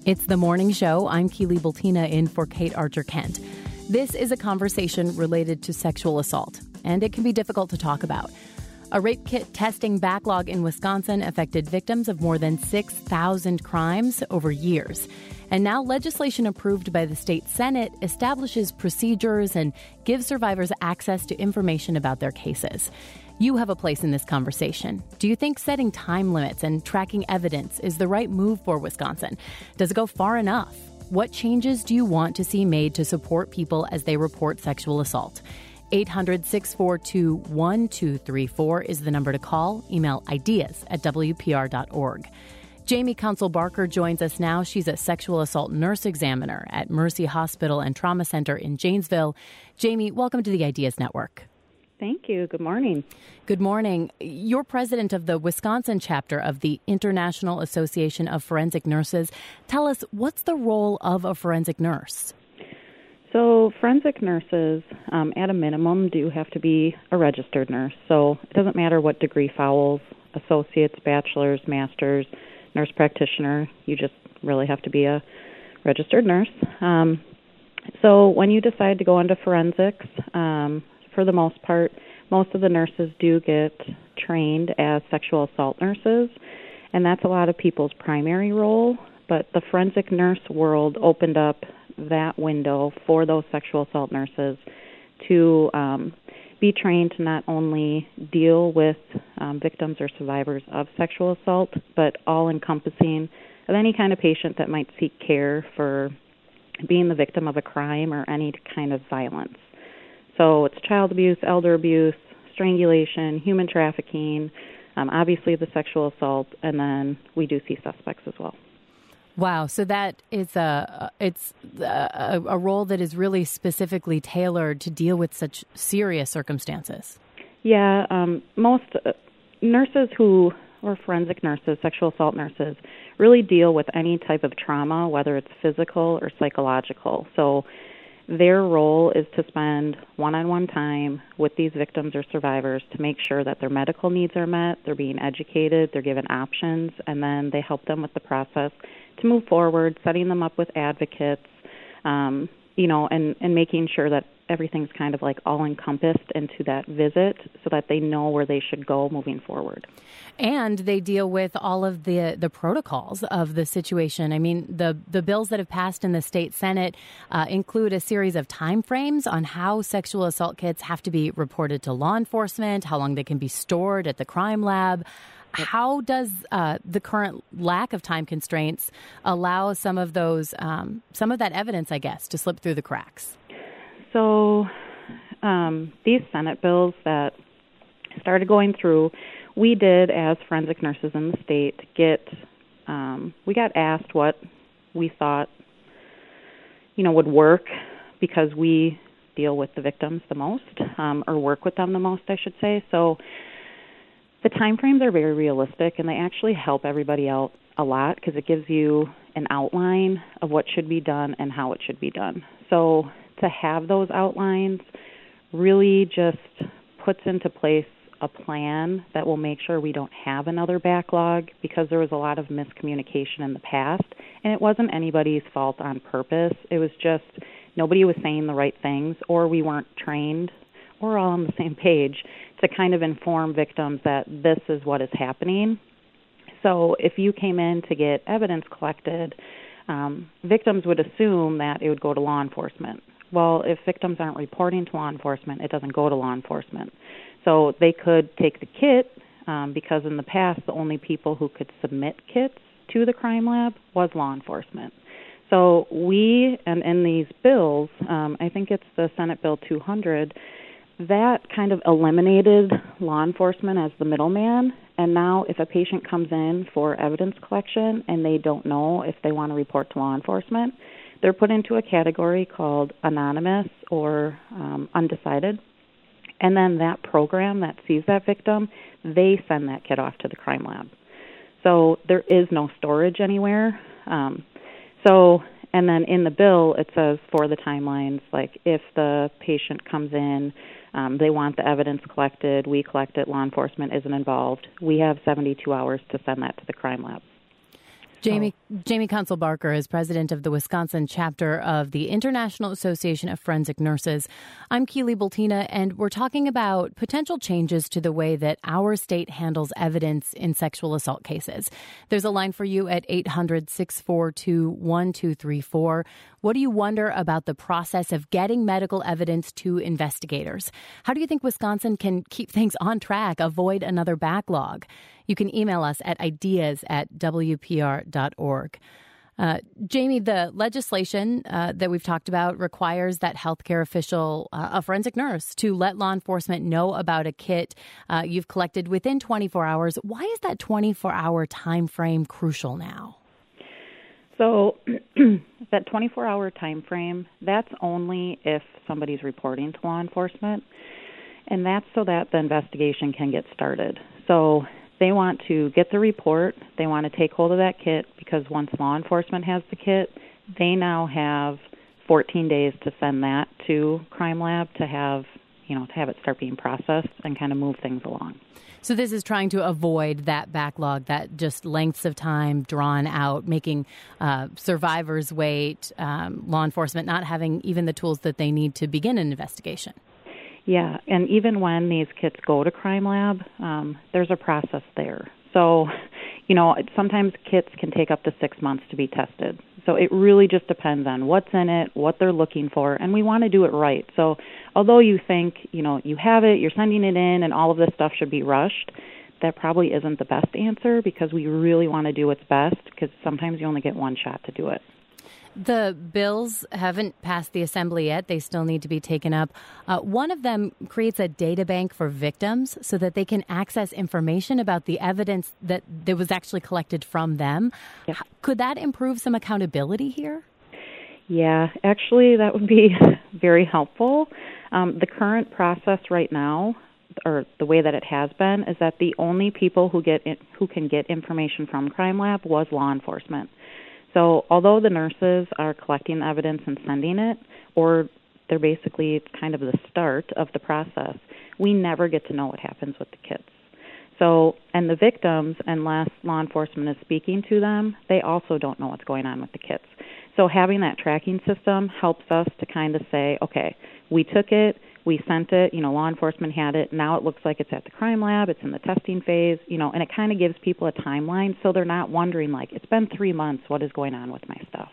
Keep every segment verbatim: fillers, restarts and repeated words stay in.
It's the morning show. I'm Keely Bultina in for Kate Archer-Kent. This is a conversation related to sexual assault, and it can be difficult to talk about. A rape kit testing backlog in Wisconsin affected victims of more than six thousand crimes over years. And now legislation approved by the state Senate establishes procedures and gives survivors access to information about their cases. You have a place in this conversation. Do you think setting time limits and tracking evidence is the right move for Wisconsin? Does it go far enough? What changes do you want to see made to support people as they report sexual assault? eight hundred, six four two, one two three four is the number to call. Email ideas at W P R dot org. Jamie Council Barker joins us now. She's a sexual assault nurse examiner at Mercy Hospital and Trauma Center in Janesville. Jamie, welcome to the Ideas Network. Thank you. Good morning. Good morning. You're president of the Wisconsin chapter of the International Association of Forensic Nurses. Tell us, what's the role of a forensic nurse? So forensic nurses, um, at a minimum, do have to be a registered nurse. So it doesn't matter what degree follows, associates, bachelor's, master's, nurse practitioner. You just really have to be a registered nurse. Um, so when you decide to go into forensics, um, for the most part, most of the nurses do get trained as sexual assault nurses, and that's a lot of people's primary role. But the forensic nurse world opened up that window for those sexual assault nurses to um, be trained to not only deal with um, victims or survivors of sexual assault, but all-encompassing of any kind of patient that might seek care for being the victim of a crime or any kind of violence. So it's child abuse, elder abuse, strangulation, human trafficking, um, obviously the sexual assault, and then we do see suspects as well. Wow, so that is a it's a, a role that is really specifically tailored to deal with such serious circumstances. Yeah, um, most uh, nurses who, or forensic nurses, sexual assault nurses, really deal with any type of trauma, whether it's physical or psychological. So their role is to spend one-on-one time with these victims or survivors to make sure that their medical needs are met, they're being educated, they're given options, and then they help them with the process to move forward, setting them up with advocates, um, you know, and, and making sure that everything's kind of like all encompassed into that visit so that they know where they should go moving forward. And they deal with all of the the protocols of the situation. I mean, the, the bills that have passed in the state Senate uh, include a series of time frames on how sexual assault kits have to be reported to law enforcement, how long they can be stored at the crime lab. How does uh, the current lack of time constraints allow some of those, um, some of that evidence, I guess, to slip through the cracks? So um, these Senate bills that started going through, we did, as forensic nurses in the state, get, um, we got asked what we thought, you know, would work because we deal with the victims the most, um, or work with them the most, I should say. So the time frames are very realistic, and they actually help everybody out a lot because it gives you an outline of what should be done and how it should be done. So to have those outlines really just puts into place a plan that will make sure we don't have another backlog, because there was a lot of miscommunication in the past, and it wasn't anybody's fault on purpose. It was just nobody was saying the right things, or we weren't trained or all on the same page to kind of inform victims that this is what is happening. So if you came in to get evidence collected, um, victims would assume that it would go to law enforcement. Well, if victims aren't reporting to law enforcement, it doesn't go to law enforcement. So they could take the kit, um, because in the past the only people who could submit kits to the crime lab was law enforcement. So we, and in these bills, um, I think it's the Senate Bill two hundred, that kind of eliminated law enforcement as the middleman. And now if a patient comes in for evidence collection and they don't know if they want to report to law enforcement, they're put into a category called anonymous or um, undecided. And then that program that sees that victim, they send that kit off to the crime lab. So there is no storage anywhere. Um, so, and then in the bill, it says for the timelines, like if the patient comes in, um, they want the evidence collected, we collect it, law enforcement isn't involved, we have seventy-two hours to send that to the crime lab. Jamie Jamie Consul Barker is president of the Wisconsin chapter of the International Association of Forensic Nurses. I'm Keely Bultina, and we're talking about potential changes to the way that our state handles evidence in sexual assault cases. There's a line for you at eight hundred, six four two, one two three four. What do you wonder about the process of getting medical evidence to investigators? How do you think Wisconsin can keep things on track, avoid another backlog? You can email us at ideas at w p r dot org. Uh, Jamie, the legislation uh, that we've talked about requires that healthcare official, uh, a forensic nurse, to let law enforcement know about a kit uh, you've collected within twenty-four hours. Why is that twenty-four hour time frame crucial now? So that twenty-four hour time frame, that's only if somebody's reporting to law enforcement, and that's so that the investigation can get started. So they want to get the report, they want to take hold of that kit, because once law enforcement has the kit, they now have fourteen days to send that to Crime Lab to have, you know, to have it start being processed and kind of move things along. So this is trying to avoid that backlog, that just lengths of time drawn out, making uh, survivors wait, um, law enforcement not having even the tools that they need to begin an investigation. Yeah, and even when these kits go to Crime Lab, um, there's a process there. So, you know, sometimes kits can take up to six months to be tested. So it really just depends on what's in it, what they're looking for, and we want to do it right. So although you think, you know, you have it, you're sending it in, and all of this stuff should be rushed, that probably isn't the best answer, because we really want to do what's best, because sometimes you only get one shot to do it. The bills haven't passed the assembly yet. They still need to be taken up. Uh, one of them creates a data bank for victims so that they can access information about the evidence that, that was actually collected from them. Yep. Could that improve some accountability here? Yeah, actually, that would be very helpful. Um, the current process right now, or the way that it has been, is that the only people who get in, who can get information from Crime Lab was law enforcement. So although the nurses are collecting the evidence and sending it, or they're basically kind of the start of the process, we never get to know what happens with the kits. So, and the victims, unless law enforcement is speaking to them, they also don't know what's going on with the kits. So having that tracking system helps us to kind of say, okay, we took it, we sent it, you know, law enforcement had it, now it looks like it's at the Crime Lab, it's in the testing phase, you know, and it kind of gives people a timeline so they're not wondering, like, it's been three months, what is going on with my stuff?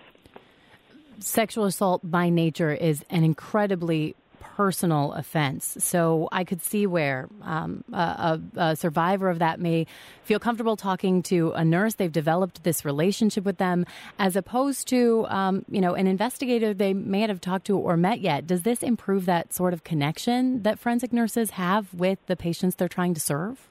Sexual assault by nature is an incredibly personal offense. So I could see where um, a, a survivor of that may feel comfortable talking to a nurse. They've developed this relationship with them, as opposed to, um, you know, an investigator they may not have talked to or met yet. Does this improve that sort of connection that forensic nurses have with the patients they're trying to serve?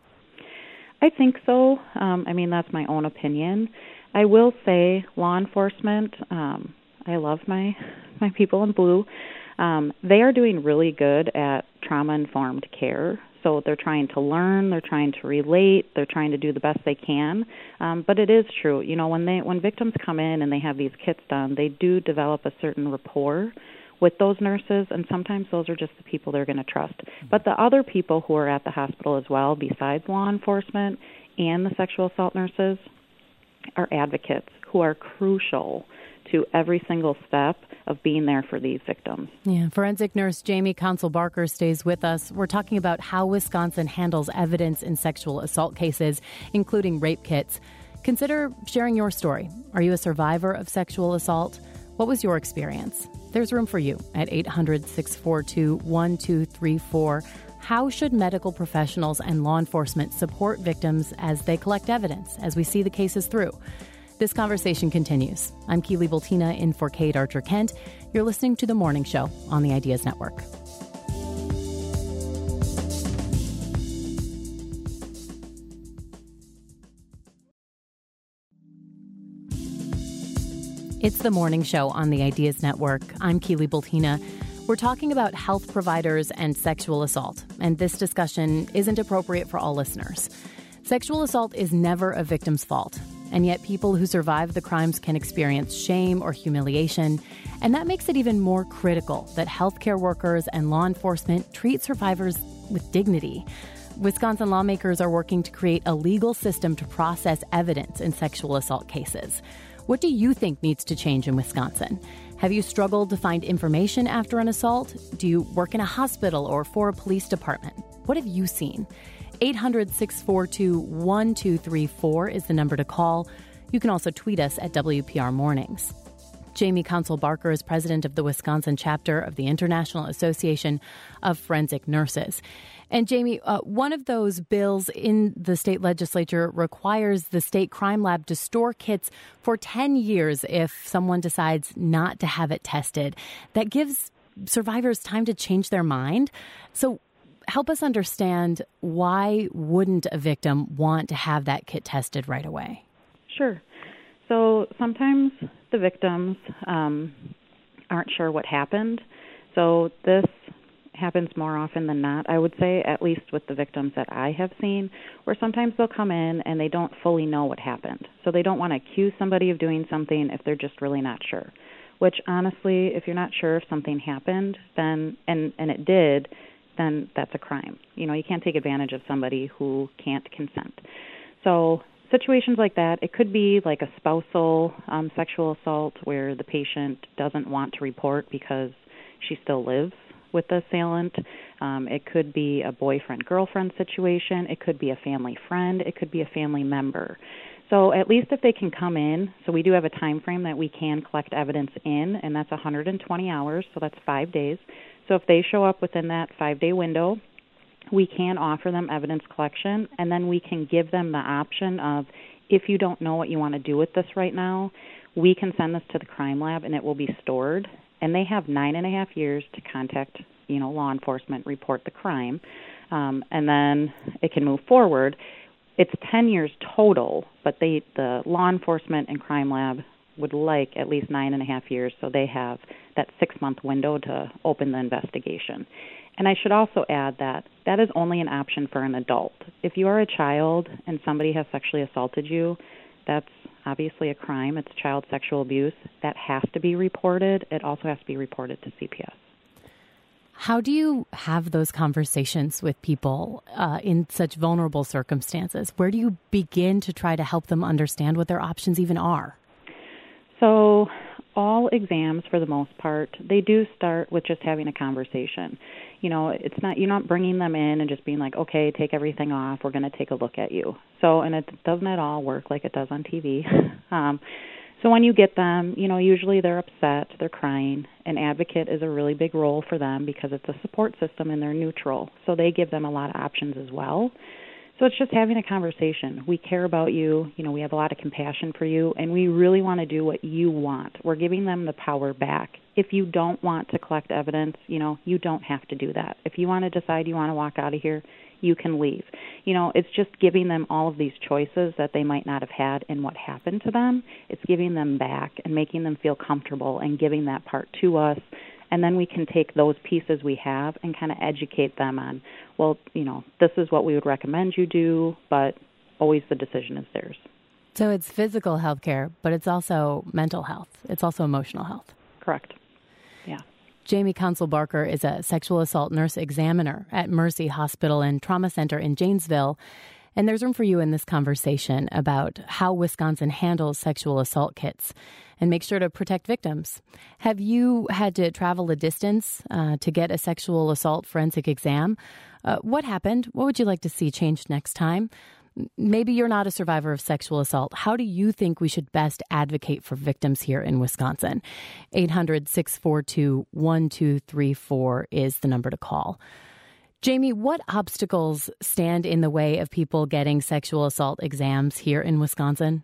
I think so. Um, I mean, that's my own opinion. I will say law enforcement, um, I love my, my people in blue. Um, they are doing really good at trauma-informed care. So they're trying to learn, they're trying to relate, they're trying to do the best they can. Um, but it is true, you know, when they when victims come in and they have these kits done, they do develop a certain rapport with those nurses, and sometimes those are just the people they're going to trust. But the other people who are at the hospital as well, besides law enforcement and the sexual assault nurses, are advocates who are crucial to every single step of being there for these victims. Yeah, forensic nurse Jamie Consul Barker stays with us. We're talking about how Wisconsin handles evidence in sexual assault cases, including rape kits. Consider sharing your story. Are you a survivor of sexual assault? What was your experience? There's room for you at eight hundred, six four two, one two three four. How should medical professionals and law enforcement support victims as they collect evidence, as we see the cases through? This conversation continues. I'm Keely Bultina in for Kate Archer-Kent. You're listening to The Morning Show on the Ideas Network. It's The Morning Show on the Ideas Network. I'm Keely Bultina. We're talking about health providers and sexual assault, and this discussion isn't appropriate for all listeners. Sexual assault is never a victim's fault. And yet people who survive the crimes can experience shame or humiliation. And that makes it even more critical that healthcare workers and law enforcement treat survivors with dignity. Wisconsin lawmakers are working to create a legal system to process evidence in sexual assault cases. What do you think needs to change in Wisconsin? Have you struggled to find information after an assault? Do you work in a hospital or for a police department? What have you seen? eight hundred, six four two, one two three four is the number to call. You can also tweet us at W P R Mornings. Jamie Council Barker is president of the Wisconsin chapter of the International Association of Forensic Nurses. And Jamie, uh, one of those bills in the state legislature requires the state crime lab to store kits for ten years if someone decides not to have it tested. That gives survivors time to change their mind. So help us understand, why wouldn't a victim want to have that kit tested right away? Sure. So sometimes the victims um, aren't sure what happened. So this happens more often than not, I would say, at least with the victims that I have seen, where sometimes they'll come in and they don't fully know what happened. So they don't want to accuse somebody of doing something if they're just really not sure. Which, honestly, if you're not sure if something happened, then and, and it did, then that's a crime. You know, you can't take advantage of somebody who can't consent. So situations like that, it could be like a spousal um, sexual assault where the patient doesn't want to report because she still lives with the assailant. Um, it could be a boyfriend-girlfriend situation. It could be a family friend. It could be a family member. So at least if they can come in, so we do have a time frame that we can collect evidence in, and that's one hundred twenty hours, so that's five days. So if they show up within that five-day window, we can offer them evidence collection, and then we can give them the option of, if you don't know what you want to do with this right now, we can send this to the crime lab and it will be stored. And they have nine and a half years to contact, you know, law enforcement, report the crime, um, and then it can move forward. It's ten years total, but they, the law enforcement and crime lab would like at least nine and a half years, so they have that six-month window to open the investigation. And I should also add that that is only an option for an adult. If you are a child and somebody has sexually assaulted you, that's obviously a crime. It's child sexual abuse. That has to be reported. It also has to be reported to C P S. How do you have those conversations with people uh, in such vulnerable circumstances? Where do you begin to try to help them understand what their options even are? So all exams, for the most part, they do start with just having a conversation. You know, it's not, you're not bringing them in and just being like, okay, take everything off, we're going to take a look at you. So, and it doesn't at all work like it does on T V. um, so when you get them, you know, usually they're upset, they're crying. An advocate is a really big role for them because it's a support system and they're neutral. So they give them a lot of options as well. So it's just having a conversation. We care about you. You know, we have a lot of compassion for you, and we really want to do what you want. We're giving them the power back. If you don't want to collect evidence, you know, you don't have to do that. If you want to decide you want to walk out of here, you can leave. You know, it's just giving them all of these choices that they might not have had in what happened to them. It's giving them back and making them feel comfortable and giving that part to us. And then we can take those pieces we have and kind of educate them on, well, you know, this is what we would recommend you do, but always the decision is theirs. So it's physical health care, but it's also mental health. It's also emotional health. Correct. Yeah. Jamie Council Barker is a sexual assault nurse examiner at Mercy Hospital and Trauma Center in Janesville. And there's room for you in this conversation about how Wisconsin handles sexual assault kits and make sure to protect victims. Have you had to travel a distance uh, to get a sexual assault forensic exam? Uh, what happened? What would you like to see changed next time? Maybe you're not a survivor of sexual assault. How do you think we should best advocate for victims here in Wisconsin? eight hundred, six four two, one two three four is the number to call. Jamie, what obstacles stand in the way of people getting sexual assault exams here in Wisconsin?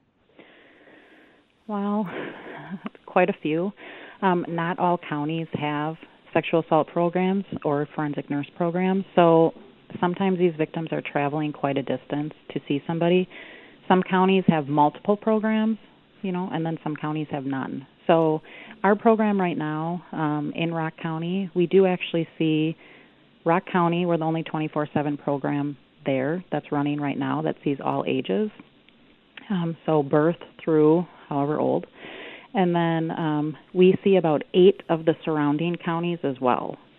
Well, quite a few. Um, not all counties have sexual assault programs or forensic nurse programs, so sometimes these victims are traveling quite a distance to see somebody. Some counties have multiple programs, you know, and then some counties have none. So our program right now um, in Rock County, we do actually see Rock County, we're the only twenty-four seven program there that's running right now that sees all ages, um, so birth through however old. And then um, we see about eight of the surrounding counties as well. So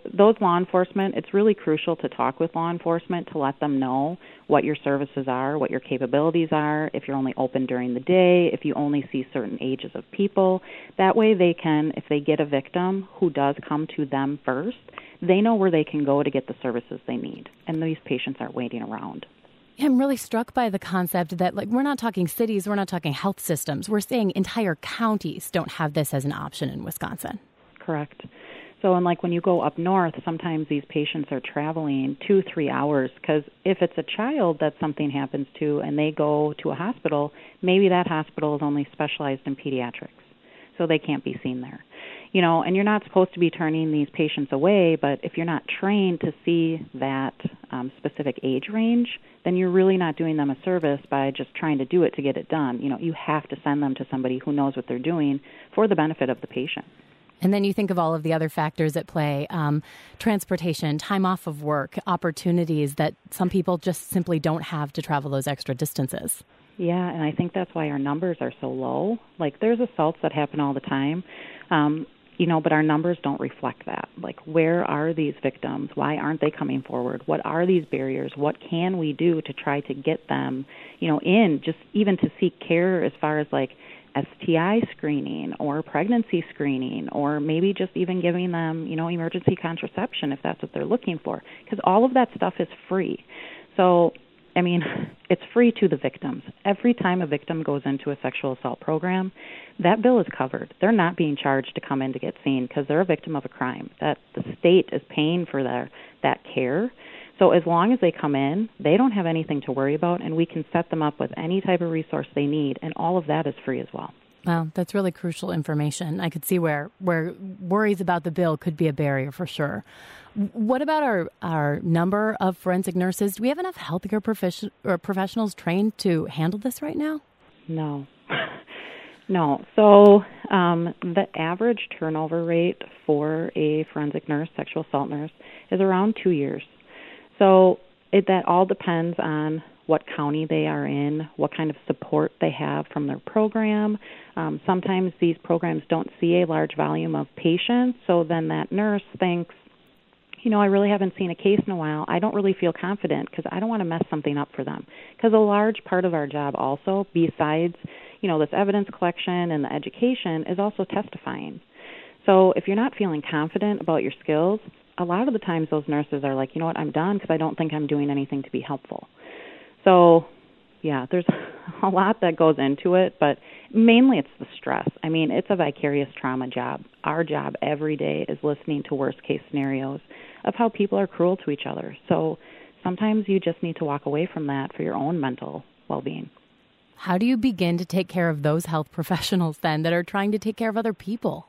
those law enforcement, it's really crucial to talk with law enforcement to let them know what your services are, what your capabilities are, if you're only open during the day, if you only see certain ages of people. That way they can, if they get a victim who does come to them first, they know where they can go to get the services they need. And these patients aren't waiting around. I'm really struck by the concept that, like, we're not talking cities, we're not talking health systems. We're saying entire counties don't have this as an option in Wisconsin. Correct. So, and like when you go up north, sometimes these patients are traveling two, three hours because if it's a child that something happens to and they go to a hospital, maybe that hospital is only specialized in pediatrics, so they can't be seen there. You know, and you're not supposed to be turning these patients away, but if you're not trained to see that um, specific age range, then you're really not doing them a service by just trying to do it to get it done. You know, you have to send them to somebody who knows what they're doing for the benefit of the patient. And then you think of all of the other factors at play, um, transportation, time off of work, opportunities that some people just simply don't have to travel those extra distances. Yeah, and I think that's why our numbers are so low. Like, there's assaults that happen all the time, um, you know, but our numbers don't reflect that. Like, where are these victims? Why aren't they coming forward? What are these barriers? What can we do to try to get them, you know, in, just even to seek care as far as, like, S T I screening or pregnancy screening, or maybe just even giving them, you know, emergency contraception if that's what they're looking for, because all of that stuff is free. So, I mean, it's free to the victims. Every time a victim goes into a sexual assault program, that bill is covered. They're not being charged to come in to get seen because they're a victim of a crime. That the state is paying for their that care. So as long as they come in, they don't have anything to worry about, and we can set them up with any type of resource they need, and all of that is free as well. Wow, that's really crucial information. I could see where, where worries about the bill could be a barrier for sure. What about our, our number of forensic nurses? Do we have enough healthcare profession, or professionals trained to handle this right now? No. No. So um, the average turnover rate for a forensic nurse, sexual assault nurse, is around two years. So it, that all depends on what county they are in, what kind of support they have from their program. Um, sometimes these programs don't see a large volume of patients, so then that nurse thinks, you know, I really haven't seen a case in a while. I don't really feel confident because I don't want to mess something up for them. Because a large part of our job also, besides, you know, this evidence collection and the education, is also testifying. So if you're not feeling confident about your skills, a lot of the times those nurses are like, you know what, I'm done because I don't think I'm doing anything to be helpful. So, yeah, there's a lot that goes into it, but mainly it's the stress. I mean, it's a vicarious trauma job. Our job every day is listening to worst-case scenarios of how people are cruel to each other. So sometimes you just need to walk away from that for your own mental well-being. How do you begin to take care of those health professionals then that are trying to take care of other people?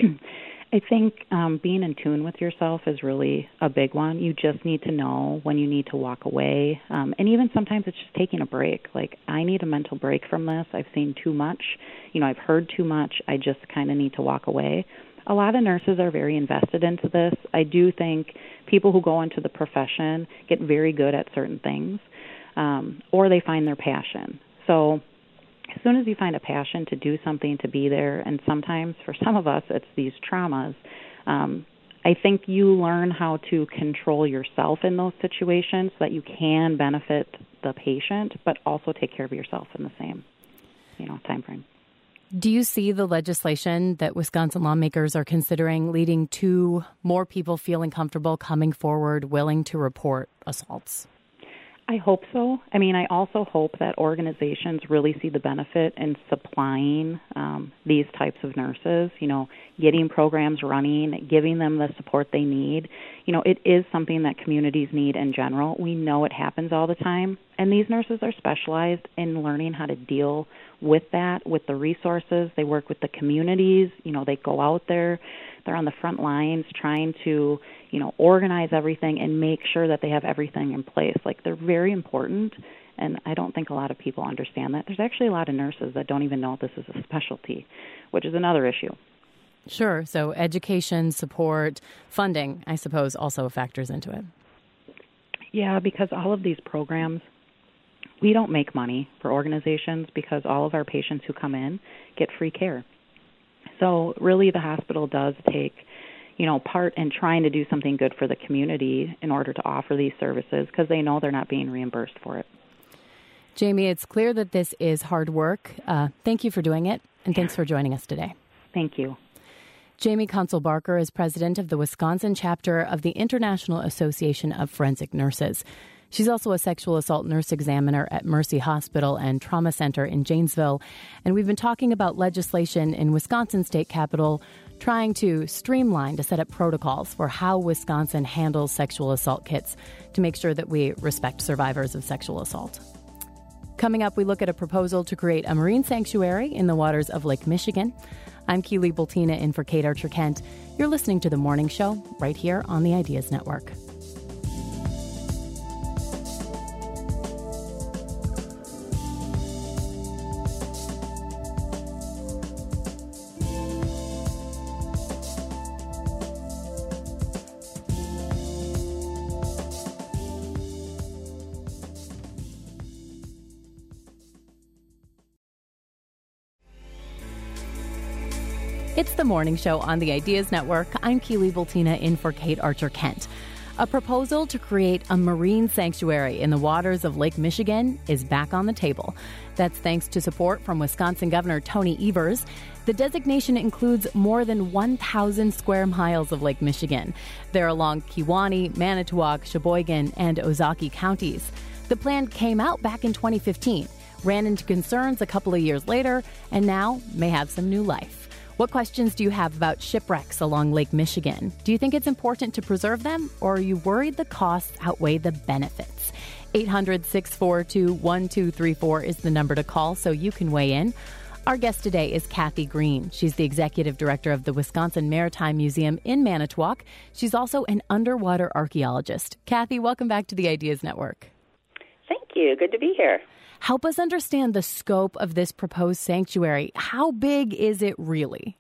I think um, being in tune with yourself is really a big one. You just need to know when you need to walk away. Um, and even sometimes it's just taking a break. Like, I need a mental break from this. I've seen too much. You know, I've heard too much. I just kind of need to walk away. A lot of nurses are very invested into this. I do think people who go into the profession get very good at certain things, um, or they find their passion. So as soon as you find a passion to do something, to be there, and sometimes for some of us it's these traumas, um, I think you learn how to control yourself in those situations so that you can benefit the patient, but also take care of yourself in the same, you know, time frame. Do you see the legislation that Wisconsin lawmakers are considering leading to more people feeling comfortable coming forward, willing to report assaults? I hope so. I mean, I also hope that organizations really see the benefit in supplying um, these types of nurses, you know, getting programs running, giving them the support they need. You know, it is something that communities need in general. We know it happens all the time, and these nurses are specialized in learning how to deal with that, with the resources. They work with the communities. You know, they go out there. They're on the front lines trying to, you know, organize everything and make sure that they have everything in place. Like, they're very important, and I don't think a lot of people understand that. There's actually a lot of nurses that don't even know this is a specialty, which is another issue. Sure. So education, support, funding, I suppose, also factors into it. Yeah, because all of these programs, we don't make money for organizations because all of our patients who come in get free care. So really the hospital does take, you know, part in trying to do something good for the community in order to offer these services because they know they're not being reimbursed for it. Jamie, it's clear that this is hard work. Uh, thank you for doing it, and thanks for joining us today. Thank you. Jamie Consul-Barker is president of the Wisconsin chapter of the International Association of Forensic Nurses. She's also a sexual assault nurse examiner at Mercy Hospital and Trauma Center in Janesville. And we've been talking about legislation in Wisconsin State Capitol trying to streamline to set up protocols for how Wisconsin handles sexual assault kits to make sure that we respect survivors of sexual assault. Coming up, we look at a proposal to create a marine sanctuary in the waters of Lake Michigan. I'm Keely Bultina in for Kate Archer-Kent. You're listening to The Morning Show right here on the Ideas Network. It's The Morning Show on the Ideas Network. I'm Keely Bultina in for Kate Archer-Kent. A proposal to create a marine sanctuary in the waters of Lake Michigan is back on the table. That's thanks to support from Wisconsin Governor Tony Evers. The designation includes more than one thousand square miles of Lake Michigan. They're along Kewaunee, Manitowoc, Sheboygan, and Ozaukee counties. The plan came out back in twenty fifteen, ran into concerns a couple of years later, and now may have some new life. What questions do you have about shipwrecks along Lake Michigan? Do you think it's important to preserve them, or are you worried the costs outweigh the benefits? eight hundred, six four two, one two three four is the number to call so you can weigh in. Our guest today is Kathy Green. She's the executive director of the Wisconsin Maritime Museum in Manitowoc. She's also an underwater archaeologist. Kathy, welcome back to the Ideas Network. Thank you. Good to be here. Help us understand the scope of this proposed sanctuary. How big is it really?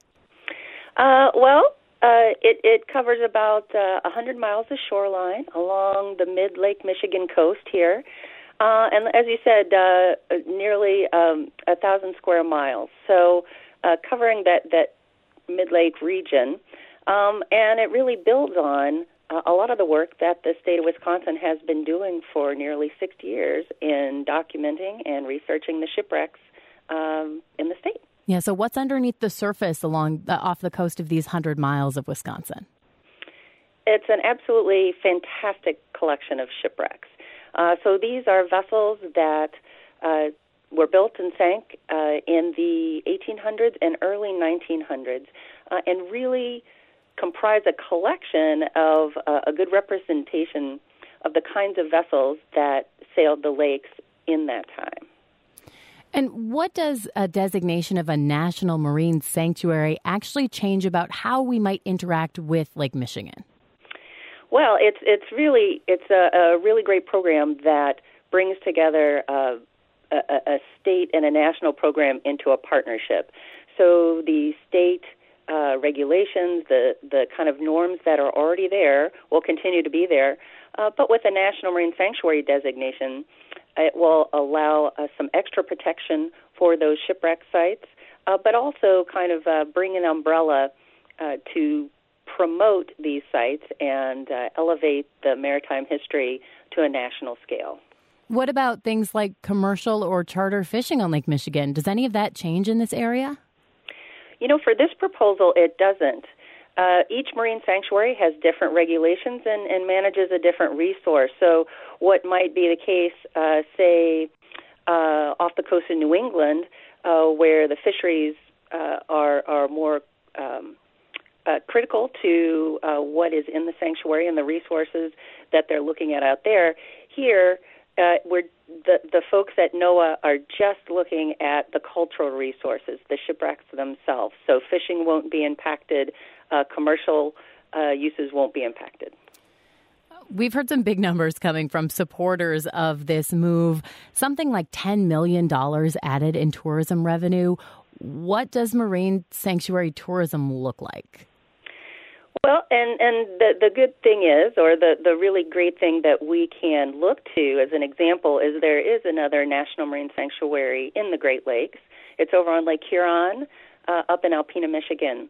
Uh, well, uh, it, it covers about uh, one hundred miles of shoreline along the mid-Lake Michigan coast here. Uh, and as you said, uh, nearly um, one thousand square miles. So uh, covering that, that mid-Lake region. Um, and it really builds on Uh, a lot of the work that the state of Wisconsin has been doing for nearly sixty years in documenting and researching the shipwrecks um, in the state. Yeah, so what's underneath the surface along the, off the coast of these one hundred miles of Wisconsin? It's an absolutely fantastic collection of shipwrecks. Uh, so these are vessels that uh, were built and sank uh, in the eighteen hundreds and early nineteen hundreds uh, and really comprise a collection of uh, a good representation of the kinds of vessels that sailed the lakes in that time. And what does a designation of a national marine sanctuary actually change about how we might interact with Lake Michigan? Well, it's it's really it's a, a really great program that brings together uh, a, a state and a national program into a partnership. So the state Uh, regulations, the the kind of norms that are already there will continue to be there, uh, but with a National Marine Sanctuary designation, it will allow uh, some extra protection for those shipwreck sites, uh, but also kind of uh, bring an umbrella uh, to promote these sites and uh, elevate the maritime history to a national scale. What about things like commercial or charter fishing on Lake Michigan? Does any of that change in this area? You know, for this proposal, it doesn't. Uh, each marine sanctuary has different regulations and, and manages a different resource. So what might be the case, uh, say, uh, off the coast of New England, uh, where the fisheries uh, are, are more um, uh, critical to uh, what is in the sanctuary and the resources that they're looking at out there, here uh, we're The, the folks at NOAA are just looking at the cultural resources, the shipwrecks themselves. So fishing won't be impacted, uh, commercial uh, uses won't be impacted. We've heard some big numbers coming from supporters of this move, something like ten million dollars added in tourism revenue. What does marine sanctuary tourism look like? Well, and, and the, the good thing is, or the, the really great thing that we can look to as an example, is there is another national marine sanctuary in the Great Lakes. It's over on Lake Huron, uh, up in Alpena, Michigan.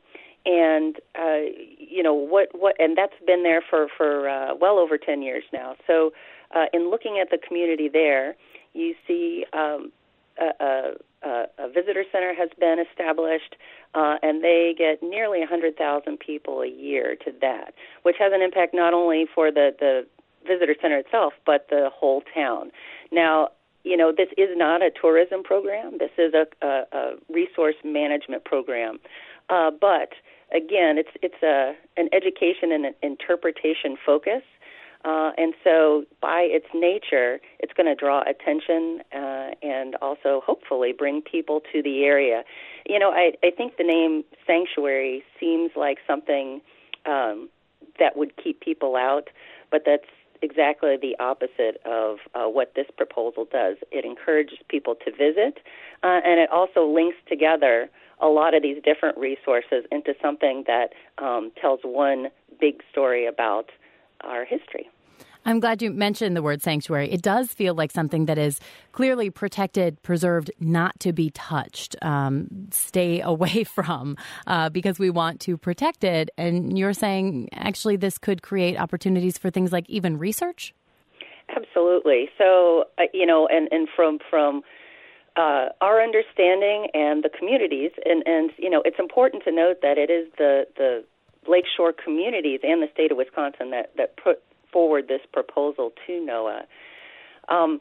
and uh, you know what, what, and that's been there for for uh, well over ten years now. So, uh, in looking at the community there, you see um, a, a, a visitor center has been established, uh, and they get nearly one hundred thousand people a year to that, which has an impact not only for the the visitor center itself, but the whole town. Now, you know, this is not a tourism program. This is a, a, a resource management program. Uh, but again, it's it's a an education and an interpretation focus, uh, and so by its nature, it's going to draw attention uh, and also hopefully bring people to the area. You know, I, I think the name sanctuary seems like something um, that would keep people out, but that's exactly the opposite of uh, what this proposal does. It encourages people to visit, uh, and it also links together a lot of these different resources into something that um, tells one big story about our history. I'm glad you mentioned the word sanctuary. It does feel like something that is clearly protected, preserved, not to be touched, um, stay away from, uh, because we want to protect it. And you're saying actually this could create opportunities for things like even research? Absolutely. So, uh, you know, and, and from from uh, our understanding and the communities, and, and, you know, it's important to note that it is the, the lakeshore communities and the state of Wisconsin that, that put forward this proposal to NOAA. Um,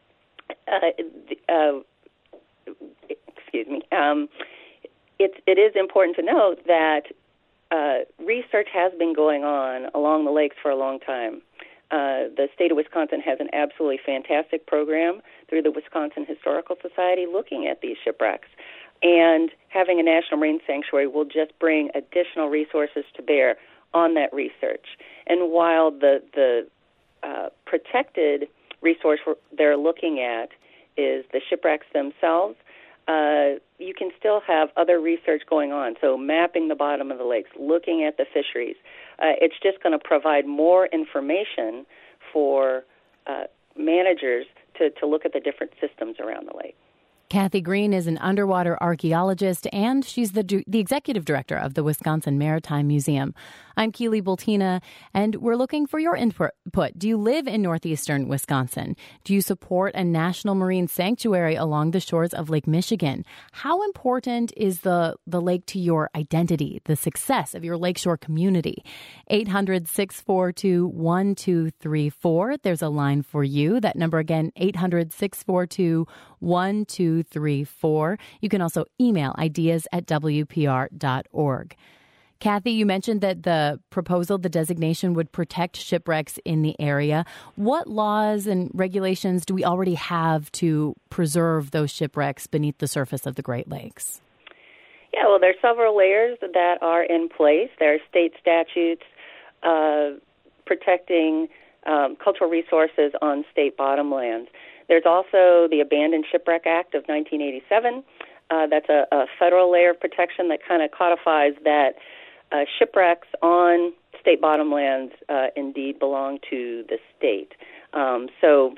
uh, uh, excuse me. Um, it, it is important to note that uh, research has been going on along the lakes for a long time. Uh, the state of Wisconsin has an absolutely fantastic program through the Wisconsin Historical Society looking at these shipwrecks. And having a National Marine Sanctuary will just bring additional resources to bear on that research. And while the the uh, protected resource they're looking at is the shipwrecks themselves, uh, you can still have other research going on. So mapping the bottom of the lakes, looking at the fisheries. Uh, it's just going to provide more information for uh, managers to, to look at the different systems around the lake. Kathy Green is an underwater archaeologist, and she's the the executive director of the Wisconsin Maritime Museum. I'm Keely Bultina, and we're looking for your input. Do you live in northeastern Wisconsin? Do you support a national marine sanctuary along the shores of Lake Michigan? How important is the, the lake to your identity, the success of your lakeshore community? eight hundred, six four two, one two three four. There's a line for you. That number again, eight hundred, six four two, one two three four. You can also email ideas at w p r dot org. Kathy, you mentioned that the proposal, the designation, would protect shipwrecks in the area. What laws and regulations do we already have to preserve those shipwrecks beneath the surface of the Great Lakes? Yeah, well, there are several layers that are in place. There are state statutes uh, protecting um, cultural resources on state bottomlands. There's also the Abandoned Shipwreck Act of nineteen eighty-seven. Uh, that's a, a federal layer of protection that kind of codifies that uh, shipwrecks on state bottomlands uh, indeed belong to the state. Um, so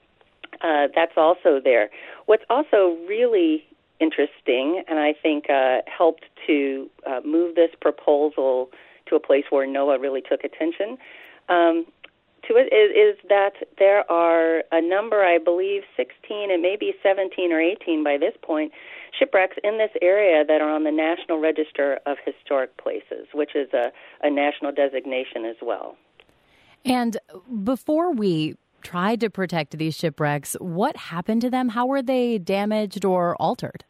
uh, that's also there. What's also really interesting, and I think uh, helped to uh, move this proposal to a place where NOAA really took attention um, to it, is, is that there are a number, I believe, sixteen and maybe seventeen or eighteen by this point, shipwrecks in this area that are on the National Register of Historic Places, which is a, a national designation as well. And before we tried to protect these shipwrecks, what happened to them? How were they damaged or altered?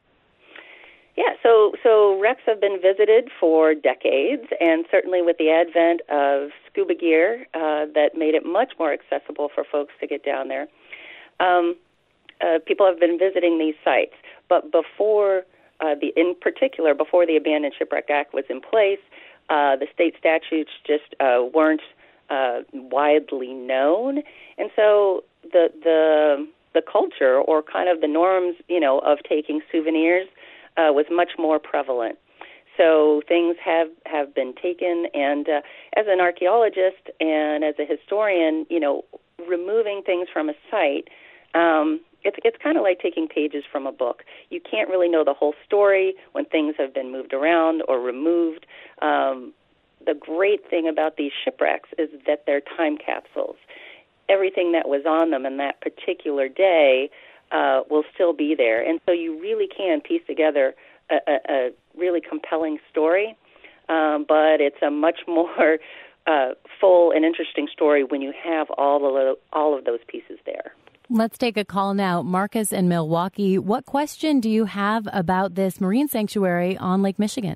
Yeah, so so wrecks have been visited for decades, and certainly with the advent of scuba gear, uh, that made it much more accessible for folks to get down there. Um, uh, people have been visiting these sites, but before uh, the, in particular, before the Abandoned Shipwreck Act was in place, uh, the state statutes just uh, weren't uh, widely known, and so the the the culture or kind of the norms, you know, of taking souvenirs Uh, was much more prevalent. So things have, have been taken, and uh, as an archaeologist and as a historian, you know, removing things from a site, um, it's it's kind of like taking pages from a book. You can't really know the whole story when things have been moved around or removed. Um, the great thing about these shipwrecks is that they're time capsules. Everything that was on them in that particular day uh, will still be there, and so you really can piece together a, a, a really compelling story. Um, but it's a much more uh, full and interesting story when you have all of all of those pieces there. Let's take a call now. Marcus in Milwaukee, what question do you have about this marine sanctuary on Lake Michigan?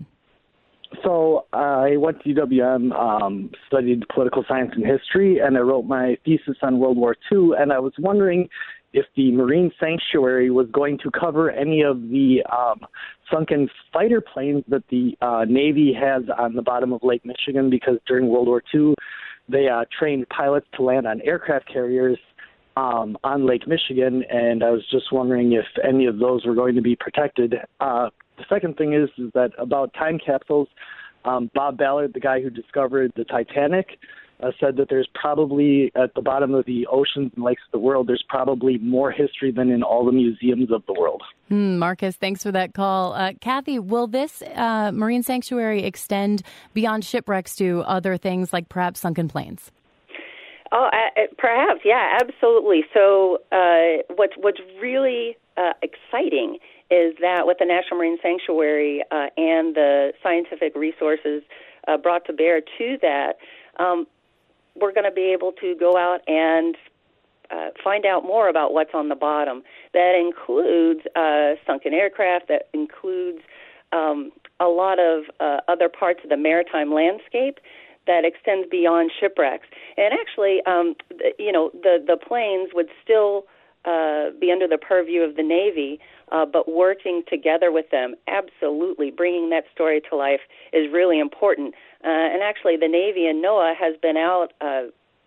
So uh, I went to U W M, um, studied political science and history, and I wrote my thesis on World War Two, and I was wondering if the Marine Sanctuary was going to cover any of the um, sunken fighter planes that the uh, Navy has on the bottom of Lake Michigan, because during World War Two, they uh, trained pilots to land on aircraft carriers um, on Lake Michigan, and I was just wondering if any of those were going to be protected. Uh, the second thing is, is that about time capsules, um, Bob Ballard, the guy who discovered the Titanic, Uh, said that there's probably, at the bottom of the oceans and lakes of the world, there's probably more history than in all the museums of the world. Hmm, Marcus, thanks for that call. Uh, Kathy, will this uh, marine sanctuary extend beyond shipwrecks to other things like perhaps sunken planes? Oh, uh, perhaps, yeah, absolutely. So uh, what's, what's really uh, exciting is that with the National Marine Sanctuary uh, and the scientific resources uh, brought to bear to that, um, we're going to be able to go out and uh, find out more about what's on the bottom. That includes uh, sunken aircraft, that includes um, a lot of uh, other parts of the maritime landscape that extends beyond shipwrecks. And actually, um, you know, the, the planes would still uh, be under the purview of the Navy, uh, but working together with them, absolutely, bringing that story to life is really important. Uh, and actually, the Navy and NOAA has been out uh,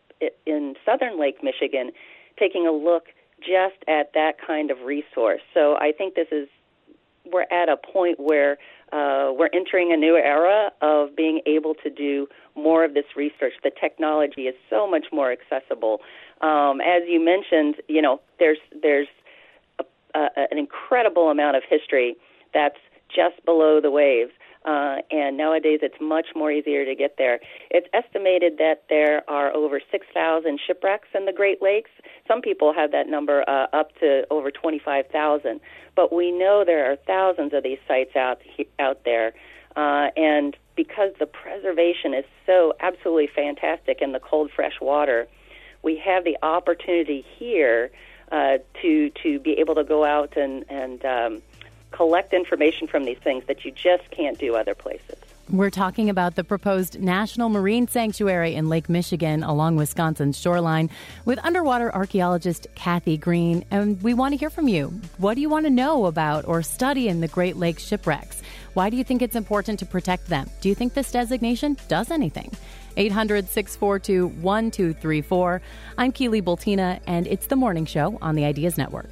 in southern Lake Michigan taking a look just at that kind of resource. So I think this is, we're at a point where uh, we're entering a new era of being able to do more of this research. The technology is so much more accessible. Um, as you mentioned, you know, there's there's a, a, an incredible amount of history that's just below the waves. Uh, and nowadays it's much more easier to get there. It's estimated that there are over six thousand shipwrecks in the Great Lakes. Some people have that number uh, up to over twenty-five thousand. But we know there are thousands of these sites out out there. Uh, and because the preservation is so absolutely fantastic in the cold, fresh water, we have the opportunity here uh, to to be able to go out and, and um, collect information from these things that you just can't do other places. We're talking about the proposed National Marine Sanctuary in Lake Michigan along Wisconsin's shoreline with underwater archaeologist Kathy Green. And we want to hear from you. What do you want to know about or study in the Great Lakes shipwrecks? Why do you think it's important to protect them? Do you think this designation does anything? eight hundred, six four two, one two three four. I'm Keely Bultina, and it's The Morning Show on the Ideas Network.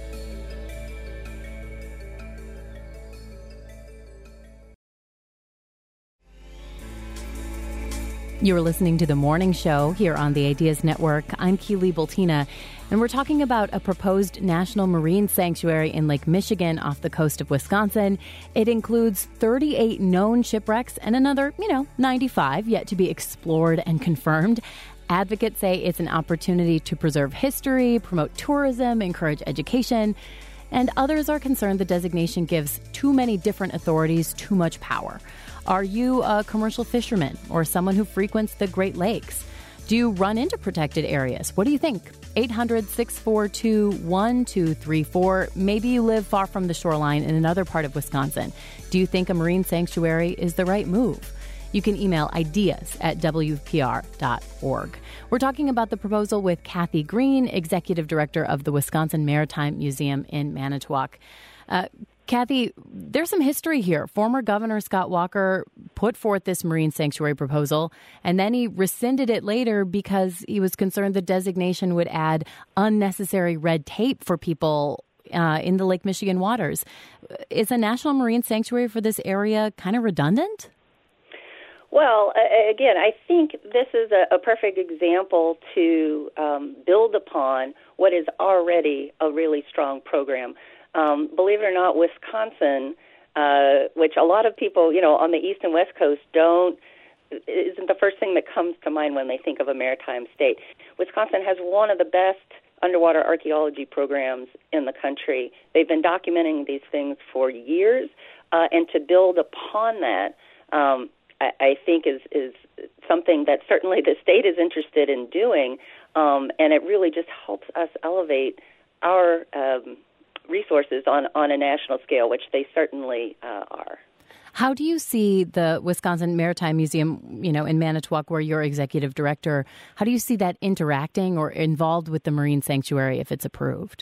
You're listening to The Morning Show here on the Ideas Network. I'm Keely Bultina, and we're talking about a proposed national marine sanctuary in Lake Michigan off the coast of Wisconsin. It includes thirty-eight known shipwrecks and another, you know, ninety-five yet to be explored and confirmed. Advocates say it's an opportunity to preserve history, promote tourism, encourage education, and others are concerned the designation gives too many different authorities too much power. Are you a commercial fisherman or someone who frequents the Great Lakes? Do you run into protected areas? What do you think? eight hundred, six four two, one two three four. Maybe you live far from the shoreline in another part of Wisconsin. Do you think a marine sanctuary is the right move? You can email ideas at w p r dot org. We're talking about the proposal with Kathy Green, Executive Director of the Wisconsin Maritime Museum in Manitowoc. Uh, Kathy, there's some history here. Former Governor Scott Walker put forth this marine sanctuary proposal, and then he rescinded it later because he was concerned the designation would add unnecessary red tape for people uh, in the Lake Michigan waters. Is a national marine sanctuary for this area kind of redundant? Well, uh, again, I think this is a, a perfect example to um, build upon what is already a really strong program. Um, believe it or not, Wisconsin, uh, which a lot of people, you know, on the East and West Coast don't, isn't the first thing that comes to mind when they think of a maritime state. Wisconsin has one of the best underwater archaeology programs in the country. They've been documenting these things for years, uh, and to build upon that, um, I, I think is, is something that certainly the state is interested in doing, um, and it really just helps us elevate our um, resources on, on a national scale, which they certainly uh, are. How do you see the Wisconsin Maritime Museum, you know, in Manitowoc, where you're executive director, how do you see that interacting or involved with the Marine Sanctuary if it's approved?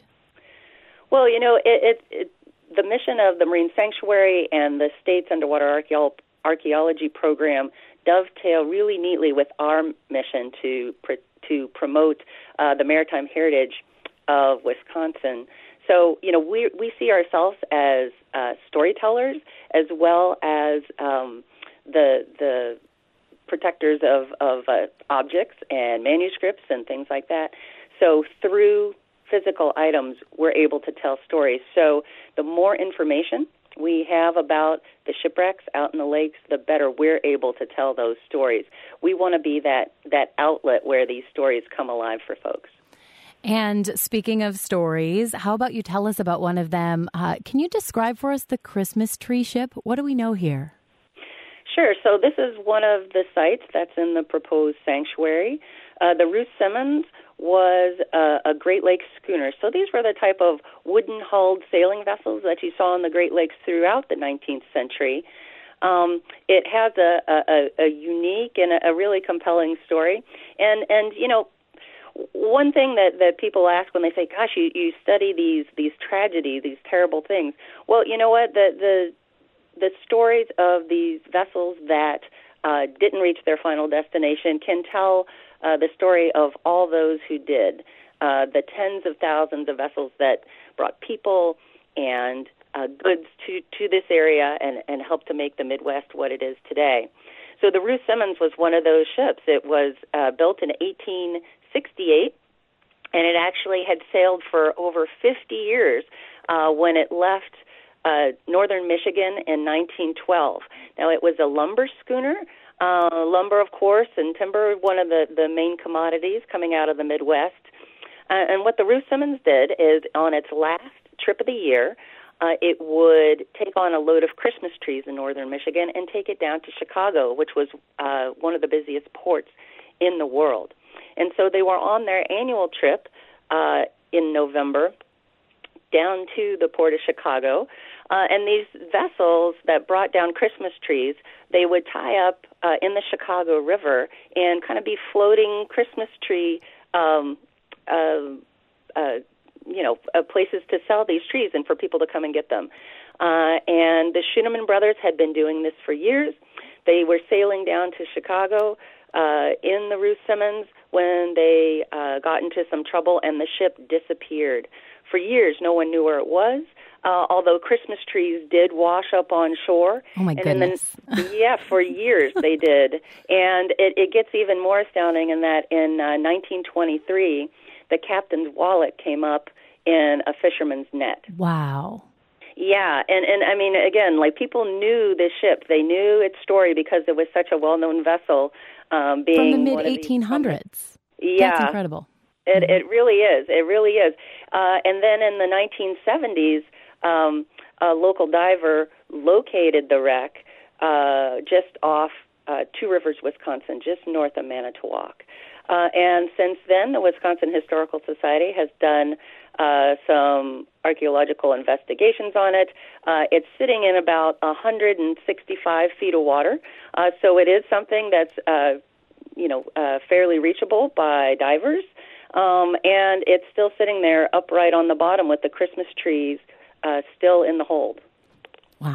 Well, you know, it, it, it, the mission of the Marine Sanctuary and the state's underwater archaeo- archaeology program dovetail really neatly with our mission to pr- to promote uh, the maritime heritage of Wisconsin. So, you know, we we see ourselves as uh, storytellers as well as um, the the protectors of, of uh, objects and manuscripts and things like that. So through physical items, we're able to tell stories. So the more information we have about the shipwrecks out in the lakes, the better we're able to tell those stories. We want to be that, that outlet where these stories come alive for folks. And speaking of stories, how about you tell us about one of them? Uh, can you describe for us the Christmas tree ship? What do we know here? Sure. So this is one of the sites that's in the proposed sanctuary. Uh, the Ruth Simmons was a, a Great Lakes schooner. So these were the type of wooden-hulled sailing vessels that you saw in the Great Lakes throughout the nineteenth century. Um, it has a, a, a unique and a, a really compelling story. And, and you know, one thing that, that people ask when they say, gosh, you, you study these these tragedies, these terrible things. Well, you know what? The the, the stories of these vessels that uh, didn't reach their final destination can tell uh, the story of all those who did, uh, the tens of thousands of vessels that brought people and uh, goods to, to this area and, and helped to make the Midwest what it is today. So the Ruth Simmons was one of those ships. It was uh, built in eighteen sixty-eight, and it actually had sailed for over fifty years uh, when it left uh, northern Michigan in nineteen twelve. Now, it was a lumber schooner. Uh, lumber, of course, and timber, one of the, the main commodities coming out of the Midwest. Uh, and what the Ruth Simmons did is, on its last trip of the year, uh, it would take on a load of Christmas trees in northern Michigan and take it down to Chicago, which was uh, one of the busiest ports in the world. And so they were on their annual trip uh, in November down to the port of Chicago. Uh, and these vessels that brought down Christmas trees, they would tie up uh, in the Chicago River and kind of be floating Christmas tree, um, uh, uh, you know, uh, places to sell these trees and for people to come and get them. Uh, and the Schoenemann brothers had been doing this for years. They were sailing down to Chicago uh, in the Ruth Simmons when they uh, got into some trouble and the ship disappeared. For years, no one knew where it was, uh, although Christmas trees did wash up on shore. Oh, my and goodness. Then, yeah, for years they did. And it, it gets even more astounding in that in uh, nineteen twenty-three, the captain's wallet came up in a fisherman's net. Wow. Yeah, and, and I mean, again, like people knew this ship. They knew its story because it was such a well-known vessel. Um, being From the mid eighteen hundreds. Yeah. That's incredible. It, mm-hmm. it really is. It really is. Uh, and then in the nineteen seventies, um, a local diver located the wreck uh, just off uh, Two Rivers, Wisconsin, just north of Manitowoc. Uh, and since then, the Wisconsin Historical Society has done uh, some archaeological investigations on it. Uh, it's sitting in about one hundred sixty-five feet of water, uh, so it is something that's uh, you know uh, fairly reachable by divers. Um, and it's still sitting there upright on the bottom with the Christmas trees uh, still in the hold. Wow.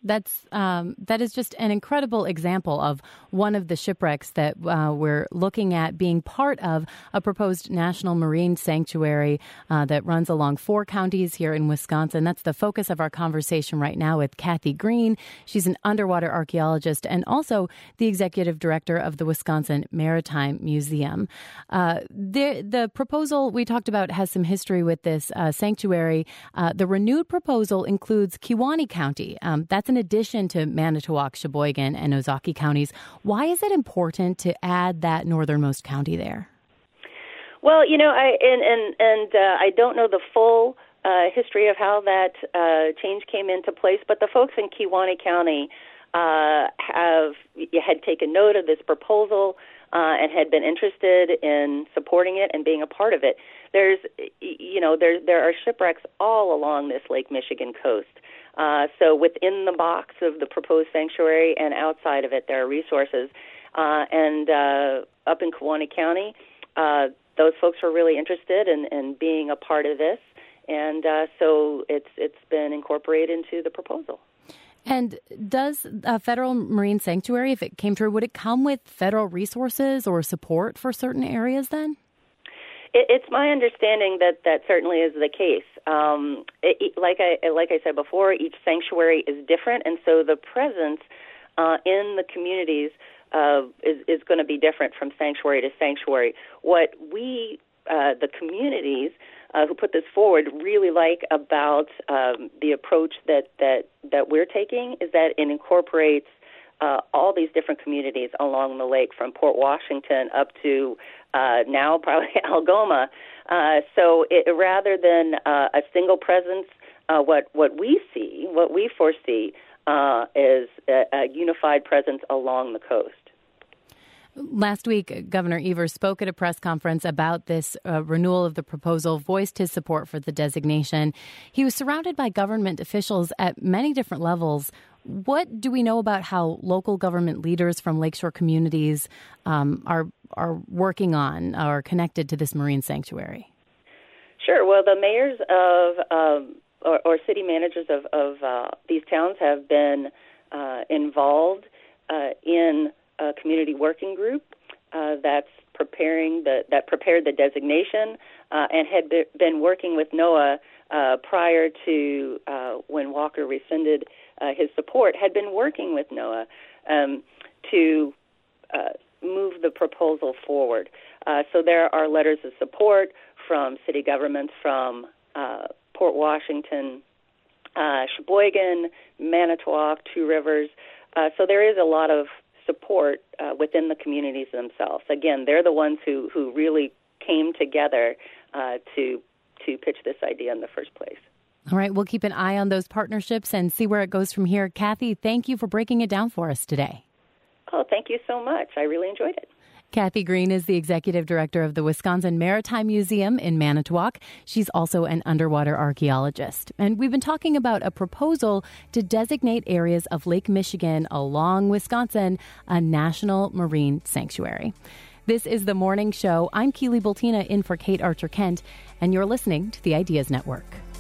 That's um, that is just an incredible example of one of the shipwrecks that uh, we're looking at being part of a proposed national marine sanctuary uh, that runs along four counties here in Wisconsin. That's the focus of our conversation right now with Kathy Green. She's an underwater archaeologist and also the executive director of the Wisconsin Maritime Museum. Uh, the, the proposal we talked about has some history with this uh, sanctuary. Uh, the renewed proposal includes Kewaunee County. Um, that's an in addition to Manitowoc, Sheboygan, and Ozaukee counties. Why is it important to add that northernmost county there? Well, you know, I and and, and uh, I don't know the full uh, history of how that uh, change came into place, but the folks in Kewaunee County uh, have had taken note of this proposal uh, and had been interested in supporting it and being a part of it. There's, you know, there there are shipwrecks all along this Lake Michigan coast. Uh, so within the box of the proposed sanctuary and outside of it, there are resources. Uh, and uh, up in Kewaunee County, uh, those folks were really interested in, in being a part of this. And uh, so it's it's been incorporated into the proposal. And does a federal marine sanctuary, if it came true, would it come with federal resources or support for certain areas then? It's my understanding that that certainly is the case. Um, it, like I like I said before, each sanctuary is different, and so the presence uh, in the communities uh, is, is going to be different from sanctuary to sanctuary. What we, uh, the communities uh, who put this forward, really like about um, the approach that, that, that we're taking is that it incorporates Uh, all these different communities along the lake, from Port Washington up to uh, now probably Algoma. Uh, so it, rather than uh, a single presence, uh, what what we see, what we foresee, uh, is a, a unified presence along the coast. Last week, Governor Evers spoke at a press conference about this uh, renewal of the proposal, voiced his support for the designation. He was surrounded by government officials at many different levels. What do we know about how local government leaders from lakeshore communities um, are are working on or connected to this marine sanctuary? Sure. Well, the mayors of um, or, or city managers of, of uh, these towns have been uh, involved uh, in a community working group uh, that's preparing the that prepared the designation uh, and had be, been working with NOAA uh, prior to uh, when Walker rescinded uh, his support. Had been working with NOAA um, to uh, move the proposal forward. Uh, so there are letters of support from city governments, from uh, Port Washington, uh, Sheboygan, Manitowoc, Two Rivers. Uh, so there is a lot of support uh, within the communities themselves. Again, they're the ones who, who really came together uh, to to pitch this idea in the first place. All right, we'll keep an eye on those partnerships and see where it goes from here. Kathy, thank you for breaking it down for us today. Oh, thank you so much. I really enjoyed it. Kathy Green is the executive director of the Wisconsin Maritime Museum in Manitowoc. She's also an underwater archaeologist. And we've been talking about a proposal to designate areas of Lake Michigan along Wisconsin a national marine sanctuary. This is The Morning Show. I'm Keely Bultina in for Kate Archer-Kent, and you're listening to the Ideas Network.